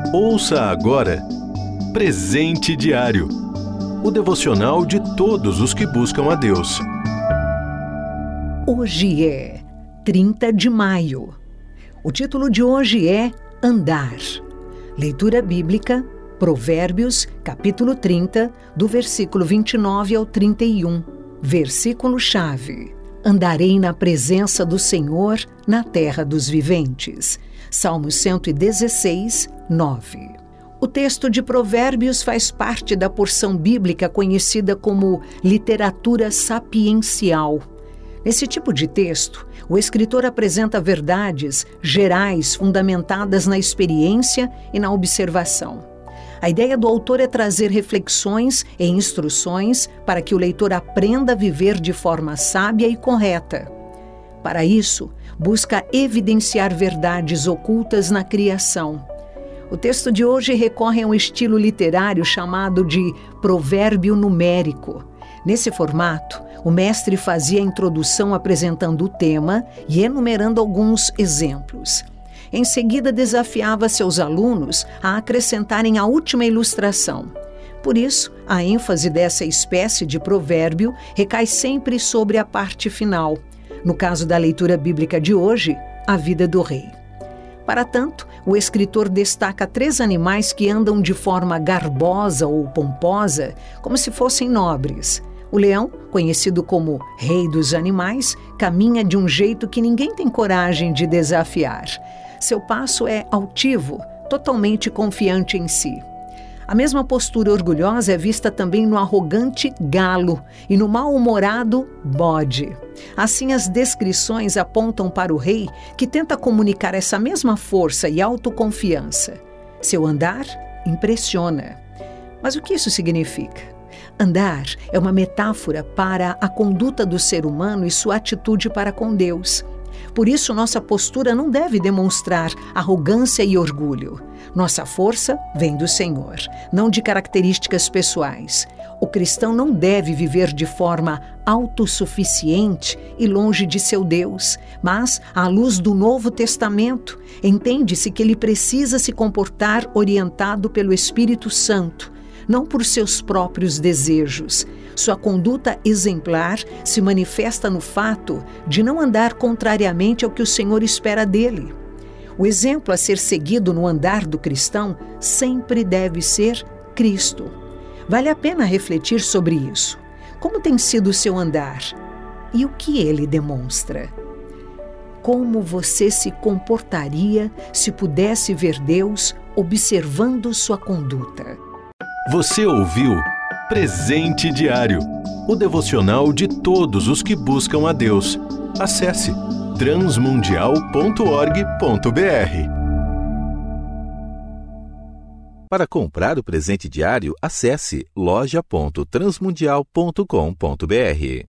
Ouça agora Presente Diário, o devocional de todos os que buscam a Deus. Hoje é 30 de maio. O título de hoje é Andar. Leitura bíblica, Provérbios, capítulo 30, do versículo 29 ao 31. Versículo-chave: Andarei na presença do Senhor na terra dos viventes. Salmos 116, 9. O texto de Provérbios faz parte da porção bíblica conhecida como literatura sapiencial. Nesse tipo de texto, o escritor apresenta verdades gerais fundamentadas na experiência e na observação. A ideia do autor é trazer reflexões e instruções para que o leitor aprenda a viver de forma sábia e correta. Para isso, busca evidenciar verdades ocultas na criação. O texto de hoje recorre a um estilo literário chamado de provérbio numérico. Nesse formato, o mestre fazia a introdução apresentando o tema e enumerando alguns exemplos. Em seguida, desafiava seus alunos a acrescentarem a última ilustração. Por isso, a ênfase dessa espécie de provérbio recai sempre sobre a parte final. No caso da leitura bíblica de hoje, a vida do rei. Para tanto, o escritor destaca 3 animais que andam de forma garbosa ou pomposa, como se fossem nobres. O leão, conhecido como rei dos animais, caminha de um jeito que ninguém tem coragem de desafiar. Seu passo é altivo, totalmente confiante em si. A mesma postura orgulhosa é vista também no arrogante galo e no mal-humorado bode. Assim, as descrições apontam para o rei, que tenta comunicar essa mesma força e autoconfiança. Seu andar impressiona. Mas o que isso significa? Andar é uma metáfora para a conduta do ser humano e sua atitude para com Deus. Por isso, nossa postura não deve demonstrar arrogância e orgulho. Nossa força vem do Senhor, não de características pessoais. O cristão não deve viver de forma autossuficiente e longe de seu Deus, mas, à luz do Novo Testamento, entende-se que ele precisa se comportar orientado pelo Espírito Santo, não por seus próprios desejos. Sua conduta exemplar se manifesta no fato de não andar contrariamente ao que o Senhor espera dele. O exemplo a ser seguido no andar do cristão sempre deve ser Cristo. Vale a pena refletir sobre isso. Como tem sido o seu andar? E o que ele demonstra? Como você se comportaria se pudesse ver Deus observando sua conduta? Você ouviu Presente Diário, o devocional de todos os que buscam a Deus. Acesse transmundial.org.br. Para comprar o presente diário, acesse loja.transmundial.com.br.